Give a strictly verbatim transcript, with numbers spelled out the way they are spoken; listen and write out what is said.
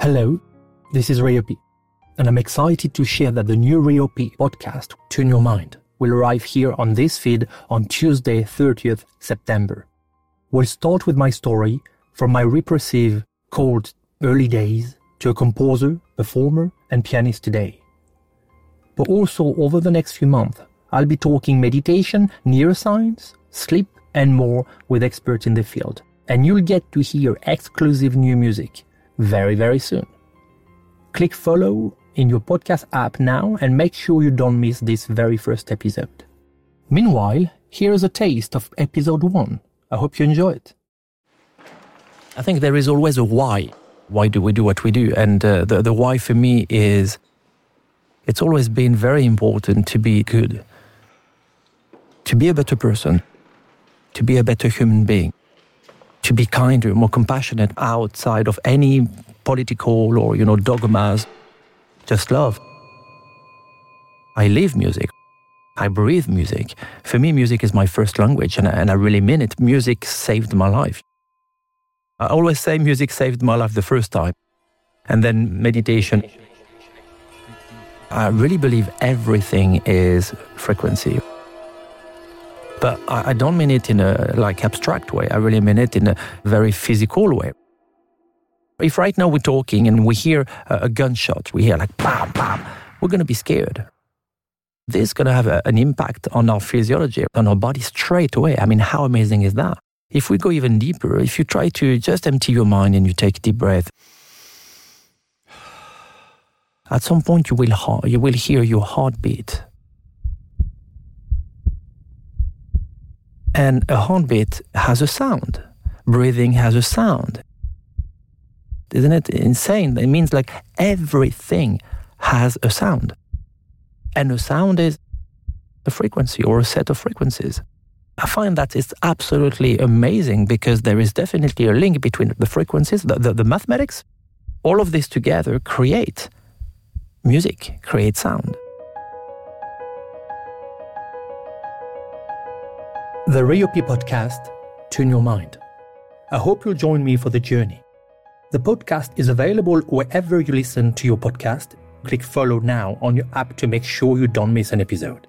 Hello, this is Ryopi, and I'm excited to share that the new Ryopi podcast, Tune Your Mind, will arrive here on this feed on Tuesday, thirtieth September. We'll start with my story from my repressive, cold early days to a composer, performer, and pianist today. But also over the next few months, I'll be talking meditation, neuroscience, sleep, and more with experts in the field. And you'll get to hear exclusive new music very, very soon. Click follow in your podcast app now and make sure you don't miss this very first episode. Meanwhile, here's a taste of episode one. I hope you enjoy it. I think there is always a why. Why do we do what we do? And uh, the, the why for me is it's always been very important to be good, to be a better person, to be a better human being, to be kinder, more compassionate outside of any political or, you know, dogmas. Just love. I live music. I breathe music. For me, music is my first language, and I, and I really mean it. Music saved my life. I always say music saved my life the first time. And then meditation. I really believe everything is frequency. But I don't mean it in a like abstract way. I really mean it in a very physical way. If right now we're talking and we hear a gunshot, we hear like bam, bam, we're going to be scared. This is going to have a, an impact on our physiology, on our body straight away. I mean, how amazing is that? If we go even deeper, if you try to just empty your mind and you take a deep breath, at some point you will you will hear your heartbeat. And a heartbeat has a sound. Breathing has a sound. Isn't it insane? It means like everything has a sound. And a sound is a frequency or a set of frequencies. I find that it's absolutely amazing because there is definitely a link between the frequencies, the, the, the mathematics. All of this together create music, create sound. The Ryopi podcast, Tune Your Mind. I hope you'll join me for the journey. The podcast is available wherever you listen to your podcast. Click follow now on your app to make sure you don't miss an episode.